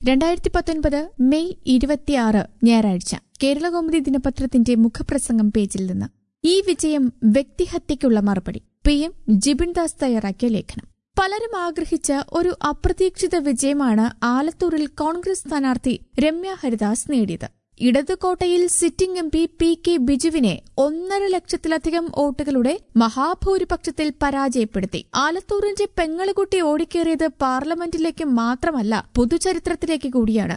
2019 May 26 ഞായറാഴ്ച കേരളകൗമുദി ദിനപത്രത്തിന്റെ മുഖപ്രസംഗം പേജിൽ നിന്ന് ഈ വിജയം വ്യക്തിഹത്യയ്ക്കുള്ള മറുപടി. PM ജിബിൻ ദാസ് തയ്യാറാക്കിയ ലേഖനം. പലരും ആഗ്രഹിച്ച ഒരു അപ്രതീക്ഷിത വിജയമാണ് ആലത്തൂരിൽ കോൺഗ്രസ് സ്ഥാനാർത്ഥി രമ്യ ഹരിദാസ് നേടിയത്. ഇടതുകോട്ടയിൽ സിറ്റിംഗ് MP PK ബിജുവിനെ 1.5 ലക്ഷത്തിലധികം വോട്ടുകളുടെ മഹാഭൂരിപക്ഷത്തിൽ പരാജയപ്പെടുത്തി. ആലത്തൂരിന്റെ പെങ്ങളുകുട്ടി ഓടിക്കേറിയത് പാർലമെന്റിലേക്ക് മാത്രമല്ല, പൊതുചരിത്രത്തിലേക്ക് കൂടിയാണ്.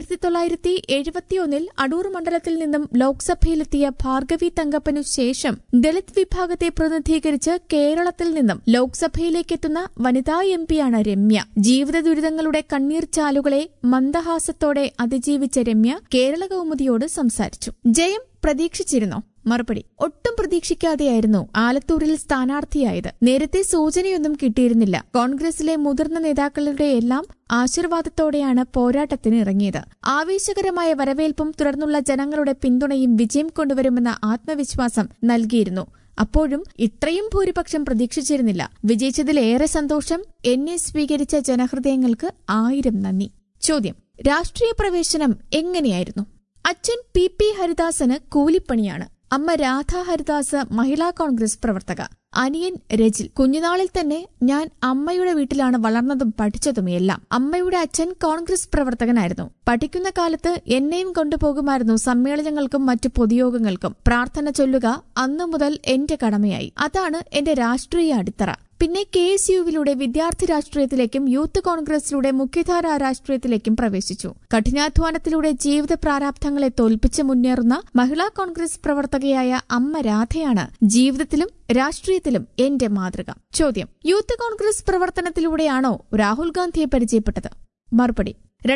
1971 അടൂർ മണ്ഡലത്തിൽ നിന്നും ലോക്സഭയിലെത്തിയ ഭാർഗവി തങ്കപ്പനു ശേഷം ദളിത് വിഭാഗത്തെ പ്രതിനിധീകരിച്ച് കേരളത്തിൽ നിന്നും ലോക്സഭയിലേക്കെത്തുന്ന വനിതാ MPയാണ് രമ്യ. ജീവിത ദുരിതങ്ങളുടെ കണ്ണീർ ചാലുകളെ മന്ദഹാസത്തോടെ അതിജീവിച്ച രമ്യ കേരള ോട് സംസാരിച്ചു. ജയം പ്രതീക്ഷിച്ചിരുന്നോ? മറുപടി: ഒട്ടും പ്രതീക്ഷിക്കാതെയായിരുന്നു ആലത്തൂരിൽ സ്ഥാനാർത്ഥിയായത്. നേരത്തെ സൂചനയൊന്നും കിട്ടിയിരുന്നില്ല. കോൺഗ്രസിലെ മുതിർന്ന നേതാക്കളുടെയെല്ലാം ആശീർവാദത്തോടെയാണ് പോരാട്ടത്തിന് ഇറങ്ങിയത്. ആവേശകരമായ വരവേൽപ്പും തുടർന്നുള്ള ജനങ്ങളുടെ പിന്തുണയും വിജയം കൊണ്ടുവരുമെന്ന ആത്മവിശ്വാസം നൽകിയിരുന്നു. അപ്പോഴും ഇത്രയും ഭൂരിപക്ഷം പ്രതീക്ഷിച്ചിരുന്നില്ല. വിജയിച്ചതിലേറെ സന്തോഷം. എന്നെ സ്വീകരിച്ച ജനഹൃദയങ്ങൾക്ക് 1000 നന്ദി. ചോദ്യം: രാഷ്ട്രീയ പ്രവേശനം എങ്ങനെയായിരുന്നു? അച്ഛൻ PP ഹരിദാസന് കൂലിപ്പണിയാണ്. അമ്മ രാധ ഹരിദാസ് മഹിളാ കോൺഗ്രസ് പ്രവർത്തക. അനിയൻ രജിൽ. കുഞ്ഞുനാളിൽ തന്നെ ഞാൻ അമ്മയുടെ വീട്ടിലാണ് വളർന്നതും പഠിച്ചതുമെല്ലാം. അമ്മയുടെ അച്ഛൻ കോൺഗ്രസ് പ്രവർത്തകനായിരുന്നു. പഠിക്കുന്ന കാലത്ത് എന്നെയും കൊണ്ടുപോകുമായിരുന്നു സമ്മേളനങ്ങൾക്കും മറ്റു പൊതുയോഗങ്ങൾക്കും. പ്രാർത്ഥന ചൊല്ലുക അന്നു മുതൽ എന്റെ കടമയായി. അതാണ് എന്റെ രാഷ്ട്രീയ അടിത്തറ. പിന്നെ KSUവിലൂടെ വിദ്യാർത്ഥി രാഷ്ട്രീയത്തിലേക്കും യൂത്ത് കോൺഗ്രസിലൂടെ മുഖ്യധാരാ രാഷ്ട്രീയത്തിലേക്കും പ്രവേശിച്ചു. കഠിനാധ്വാനത്തിലൂടെ ജീവിത പ്രാരാബ്ധങ്ങളെ തോൽപ്പിച്ച് മുന്നേറുന്ന മഹിളാ കോൺഗ്രസ് പ്രവർത്തകയായ അമ്മ രാധയാണ് ജീവിതത്തിലും രാഷ്ട്രീയത്തിലും എന്റെ മാതൃക. ചോദ്യം: യൂത്ത് കോൺഗ്രസ് പ്രവർത്തനത്തിലൂടെയാണോ രാഹുൽ ഗാന്ധിയെ പരിചയപ്പെട്ടത്? മറുപടി: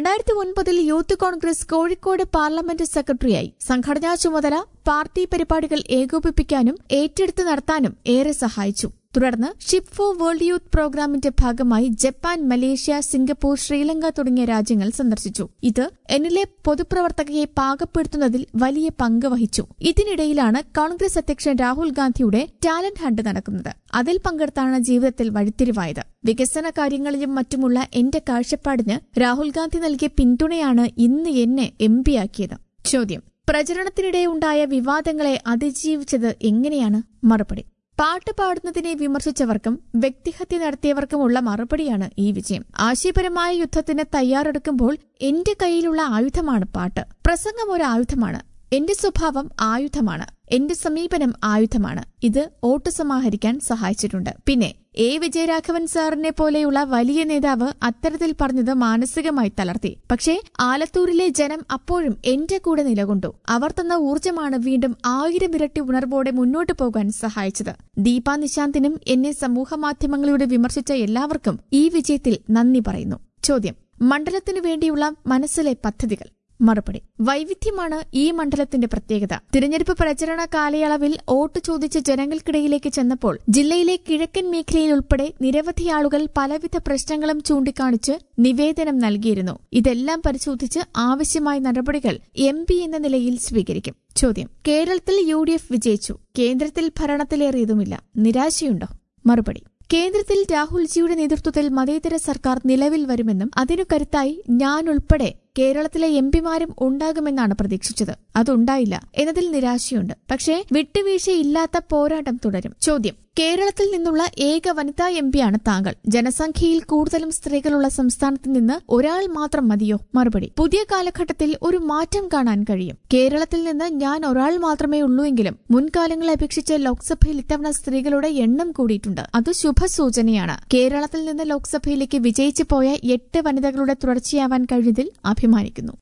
2009 യൂത്ത് കോൺഗ്രസ് കോഴിക്കോട് പാർലമെന്റ് സെക്രട്ടറിയായി. സംഘടനാ ചുമതല പാർട്ടി പരിപാടികൾ ഏകോപിപ്പിക്കാനും ഏറ്റെടുത്ത് നടത്താനും ഏറെ സഹായിച്ചു. തുടർന്ന് ഷിപ്പ് ഫോർ വേൾഡ് യൂത്ത് പ്രോഗ്രാമിന്റെ ഭാഗമായി ജപ്പാൻ, മലേഷ്യ, സിംഗപ്പൂർ, ശ്രീലങ്ക തുടങ്ങിയ രാജ്യങ്ങൾ സന്ദർശിച്ചു. ഇത് എന്നിലെ പൊതുപ്രവർത്തകയെ പാകപ്പെടുത്തുന്നതിൽ വലിയ പങ്ക് വഹിച്ചു. ഇതിനിടയിലാണ് കോൺഗ്രസ് അധ്യക്ഷൻ രാഹുൽ ഗാന്ധിയുടെ ടാലന്റ് ഹണ്ട് നടക്കുന്നത്. അതിൽ പങ്കെടുത്താണ് ജീവിതത്തിൽ വഴിത്തിരിവായത്. വികസന കാര്യങ്ങളിലും മറ്റുമുള്ള എന്റെ കാഴ്ചപ്പാടിന് രാഹുൽ ഗാന്ധി നൽകിയ പിന്തുണയാണ് ഇന്ന് എന്നെ MP ആക്കിയത്. ചോദ്യം: പ്രചരണത്തിനിടെ ഉണ്ടായ വിവാദങ്ങളെ അതിജീവിച്ചത് എങ്ങനെയാണ്? മറുപടി: പാട്ട് പാടുന്നതിനെ വിമർശിച്ചവർക്കും വ്യക്തിഹത്യ നടത്തിയവർക്കുമുള്ള മറുപടിയാണ് ഈ വിജയം. ആശയപരമായ യുദ്ധത്തിന് തയ്യാറെടുക്കുമ്പോൾ എന്റെ കയ്യിലുള്ള ആയുധമാണ് പാട്ട്. പ്രസംഗം ഒരു ആയുധമാണ്. എന്റെ സ്വഭാവം ആയുധമാണ്. എന്റെ സമീപനം ആയുധമാണ്. ഇത് വോട്ട് സമാഹരിക്കാൻ സഹായിച്ചിട്ടുണ്ട്. പിന്നെ വിജയരാഘവൻ സാറിനെ പോലെയുള്ള വലിയ നേതാവ് അത്തരത്തിൽ പറഞ്ഞത് മാനസികമായി തളർത്തി. പക്ഷേ ആലത്തൂരിലെ ജനം അപ്പോഴും എന്റെ കൂടെ നിലകൊണ്ടു. അവർ തന്ന ഊർജ്ജമാണ് വീണ്ടും 1000 ഇരട്ടി ഉണർവോടെ മുന്നോട്ടു പോകാൻ സഹായിച്ചത്. ദീപ നിശാന്തിനും എന്നെ സമൂഹമാധ്യമങ്ങളിലൂടെ വിമർശിച്ച എല്ലാവർക്കും ഈ വിജയത്തിൽ നന്ദി പറയുന്നു. ചോദ്യം: മണ്ഡലത്തിനു വേണ്ടിയുള്ള മനസ്സിലെ പദ്ധതികൾ? മറുപടി: വൈവിധ്യമാണ് ഈ മണ്ഡലത്തിന്റെ പ്രത്യേകത. തിരഞ്ഞെടുപ്പ് പ്രചരണ കാലയളവിൽ വോട്ട് ചോദിച്ച് ജനങ്ങൾക്കിടയിലേക്ക് ചെന്നപ്പോൾ ജില്ലയിലെ കിഴക്കൻ മേഖലയിൽ ഉൾപ്പെടെ നിരവധി ആളുകൾ പലവിധ പ്രശ്നങ്ങളും ചൂണ്ടിക്കാണിച്ച് നിവേദനം നൽകിയിരുന്നു. ഇതെല്ലാം പരിശോധിച്ച് ആവശ്യമായ നടപടികൾ MP എന്ന നിലയിൽ സ്വീകരിക്കും. ചോദ്യം: കേരളത്തിൽ UDF വിജയിച്ചു. കേന്ദ്രത്തിൽ ഭരണത്തിലേറിയതുമില്ല. നിരാശയുണ്ടോ? മറുപടി: കേന്ദ്രത്തിൽ രാഹുൽജിയുടെ നേതൃത്വത്തിൽ മതേതര സർക്കാർ നിലവിൽ വരുമെന്നും അതിനു കരുത്തായി ഞാനുൾപ്പെടെ കേരളത്തിലെ MPമാരും ഉണ്ടാകുമെന്നാണ് പ്രതീക്ഷിച്ചത്. അതുണ്ടായില്ല എന്നതിൽ നിരാശയുണ്ട്. പക്ഷേ വിട്ടുവീഴ്ചയില്ലാത്ത പോരാട്ടം തുടരും. ചോദ്യം: കേരളത്തിൽ നിന്നുള്ള ഏക വനിതാ MPയാണ് താങ്കൾ. ജനസംഖ്യയിൽ കൂടുതലും സ്ത്രീകളുള്ള സംസ്ഥാനത്ത് നിന്ന് ഒരാൾ മാത്രം മതിയോ? മറുപടി: പുതിയ കാലഘട്ടത്തിൽ ഒരു മാറ്റം കാണാൻ കഴിയും. കേരളത്തിൽ നിന്ന് ഞാൻ ഒരാൾ മാത്രമേ ഉള്ളൂവെങ്കിലും മുൻകാലങ്ങളെ അപേക്ഷിച്ച് ലോക്സഭയിൽ ഇത്തവണ സ്ത്രീകളുടെ എണ്ണം കൂടിയിട്ടുണ്ട്. അത് ശുഭസൂചനയാണ്. കേരളത്തിൽ നിന്ന് ലോക്സഭയിലേക്ക് വിജയിച്ചു പോയ 8 വനിതകളുടെ തുടർച്ചയാവാൻ കഴിഞ്ഞതിൽ അഭിമാനിക്കുന്നു.